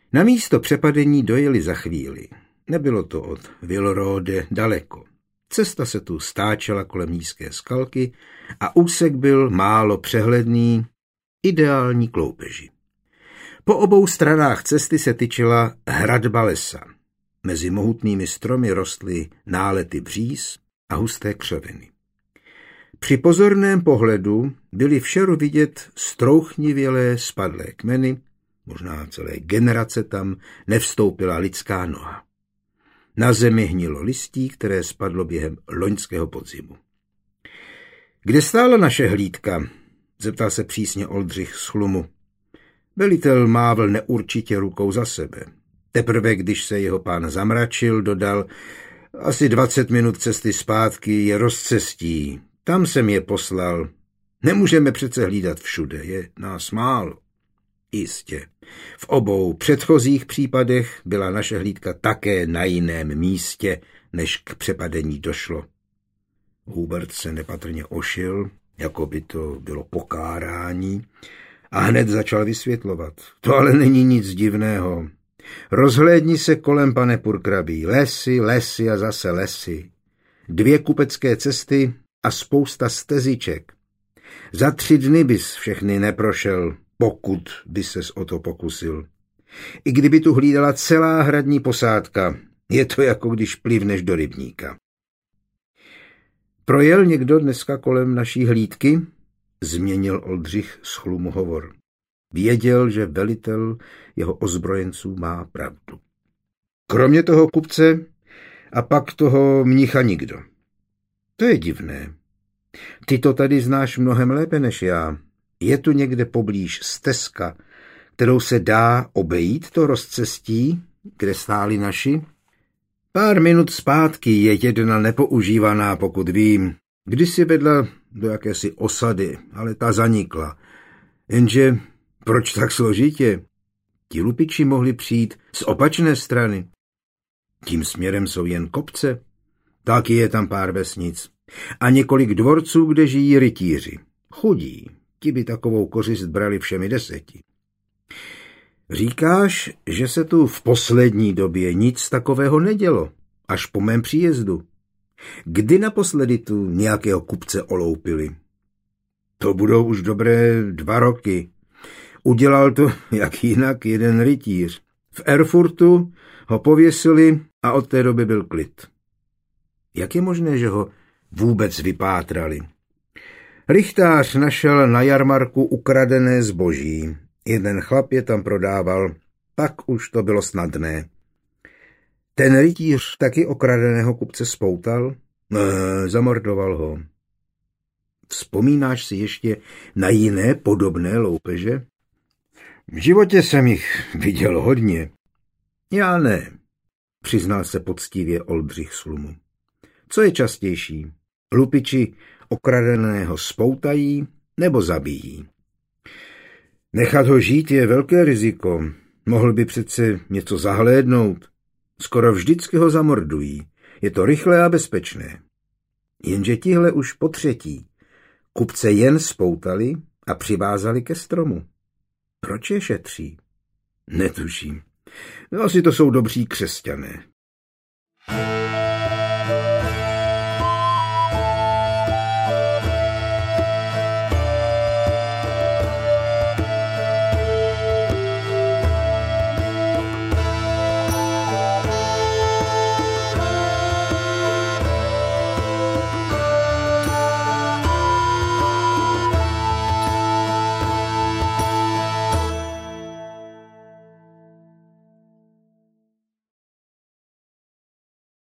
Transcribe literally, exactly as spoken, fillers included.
Na místo přepadení dojeli za chvíli. Nebylo to od Villerode daleko. Cesta se tu stáčela kolem nízké skalky a úsek byl málo přehledný, ideální k loupeži. Po obou stranách cesty se tyčila hradba lesa. Mezi mohutnými stromy rostly nálety bříz a husté křoviny. Při pozorném pohledu byly v šeru vidět strouchnivělé spadlé kmeny, možná celé generace tam nevstoupila lidská noha. Na zemi hnilo listí, které spadlo během loňského podzimu. Kde stála naše hlídka? Zeptal se přísně Oldřich z Chlumu. Velitel mávl neurčitě rukou za sebe. Teprve, když se jeho pán zamračil, dodal, asi dvacet minut cesty zpátky je rozcestí. Tam jsem je poslal. Nemůžeme přece hlídat všude, je nás málo. Jistě. V obou předchozích případech byla naše hlídka také na jiném místě, než k přepadení došlo. Hubert se nepatrně ošil, jako by to bylo pokárání, a hned začal vysvětlovat. To ale není nic divného. Rozhlédni se kolem, pane purkrabí. Lesy, lesy a zase lesy. Dvě kupecké cesty a spousta steziček. Za tři dny bys všechny neprošel, pokud by ses o to pokusil. I kdyby tu hlídala celá hradní posádka, je to jako když plivneš do rybníka. Projel někdo dneska kolem naší hlídky? Změnil Oldřich z Chlumu hovor. Věděl, že velitel jeho ozbrojenců má pravdu. Kromě toho kupce a pak toho mnicha nikdo. To je divné. Ty to tady znáš mnohem lépe než já. Je tu někde poblíž stezka, kterou se dá obejít to rozcestí, kde stáli naši? Pár minut zpátky je jedna nepoužívaná, pokud vím. Kdysi vedla do jakési osady, ale ta zanikla. Jenže proč tak složitě? Ti lupiči mohli přijít z opačné strany. Tím směrem jsou jen kopce. Taky je tam pár vesnic. A několik dvorců, kde žijí rytíři. Chudí. Ti by takovou kořist brali všemi deseti. Říkáš, že se tu v poslední době nic takového nedělo, až po mém příjezdu. Kdy naposledy tu nějakého kupce oloupili? To budou už dobré dva roky. Udělal to, jak jinak, jeden rytíř. V Erfurtu ho pověsili a od té doby byl klid. Jak je možné, že ho vůbec vypátrali? Rychtář našel na jarmarku ukradené zboží. Jeden chlap je tam prodával, tak už to bylo snadné. Ten rytíř taky okradeného kupce spoutal? Ne, zamordoval ho. Vzpomínáš si ještě na jiné podobné loupeže? V životě jsem jich viděl hodně. Já ne, přiznal se poctivě Oldřich z Chlumu. Co je častější? Lupiči okradeného spoutají nebo zabijí? Nechat ho žít je velké riziko. Mohl by přece něco zahlédnout. Skoro vždycky ho zamordují. Je to rychlé a bezpečné. Jenže tihle už po třetí kupce jen spoutali a přivázali ke stromu. Proč je šetří? Netuším. Asi to jsou dobří křesťané.